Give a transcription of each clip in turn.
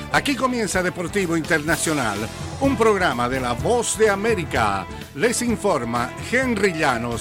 Aquí comienza Deportivo Internacional, un programa de La Voz de América. Les informa Henry Llanos.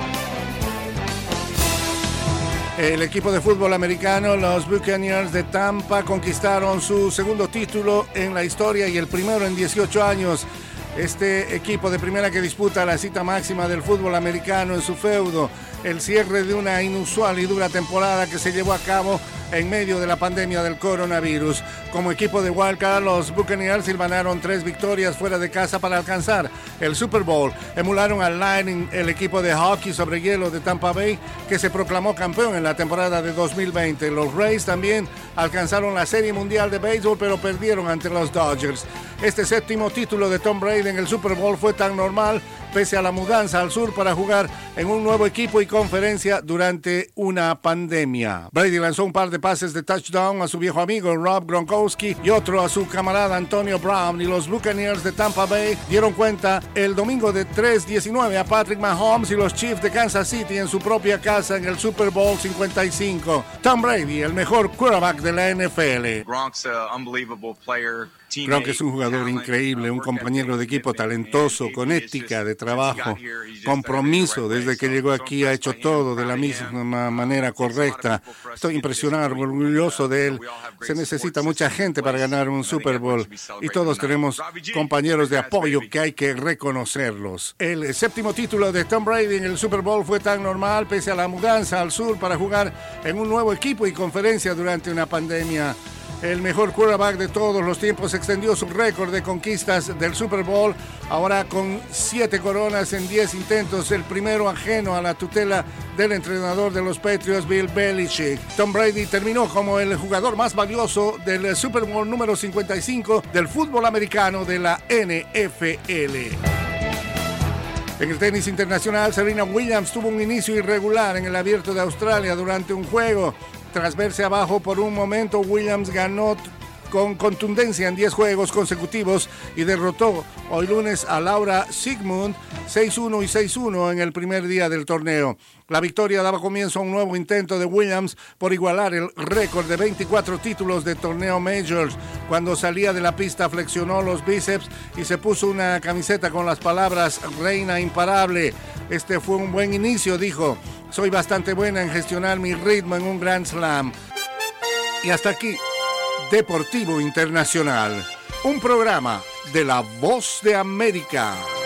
El equipo de fútbol americano, los Buccaneers de Tampa, conquistaron su segundo título en la historia y el primero en 18 años. Este equipo de primera que disputa la cita máxima del fútbol americano en su feudo, el cierre de una inusual y dura temporada que se llevó a cabo en medio de la pandemia del coronavirus. Como equipo de Wildcard, los Buccaneers silvanaron 3 victorias fuera de casa para alcanzar el Super Bowl. Emularon al Lightning, el equipo de hockey sobre hielo de Tampa Bay, que se proclamó campeón en la temporada de 2020. Los Rays también alcanzaron la Serie Mundial de Béisbol, pero perdieron ante los Dodgers. Este séptimo título de Tom Brady en el Super Bowl fue tan normal pese a la mudanza al sur para jugar en un nuevo equipo y conferencia durante una pandemia. Brady lanzó un par de pases de touchdown a su viejo amigo Rob Gronkowski y otro a su camarada Antonio Brown, y los Buccaneers de Tampa Bay dieron cuenta el domingo de 3-19 a Patrick Mahomes y los Chiefs de Kansas City en su propia casa en el Super Bowl 55. Tom Brady, el mejor quarterback de la NFL. Gronk es un jugador increíble, un compañero de equipo talentoso, con ética de trabajo, compromiso. Desde que llegó aquí ha hecho todo de la misma manera correcta. Estoy impresionado, orgulloso de él. Se necesita mucha gente para ganar un Super Bowl y todos tenemos compañeros de apoyo que hay que reconocerlos. El séptimo título de Tom Brady en el Super Bowl fue tan normal pese a la mudanza al sur para jugar en un nuevo equipo y conferencia durante una pandemia. El mejor quarterback de todos los tiempos extendió su récord de conquistas del Super Bowl, ahora con 7 coronas en 10 intentos, el primero ajeno a la tutela del entrenador de los Patriots, Bill Belichick. Tom Brady terminó como el jugador más valioso del Super Bowl número 55 del fútbol americano de la NFL. En el tenis internacional, Serena Williams tuvo un inicio irregular en el Abierto de Australia durante un juego. Tras verse abajo por un momento, Williams ganó con contundencia en 10 juegos consecutivos y derrotó hoy lunes a Laura Siegemund 6-1 y 6-1 en el primer día del torneo. La victoria daba comienzo a un nuevo intento de Williams por igualar el récord de 24 títulos de torneo Majors. Cuando salía de la pista flexionó los bíceps y se puso una camiseta con las palabras "Reina imparable". Este fue un buen inicio, dijo. Soy bastante buena en gestionar mi ritmo en un Grand Slam. Y hasta aquí, Deportivo Internacional, un programa de La Voz de América.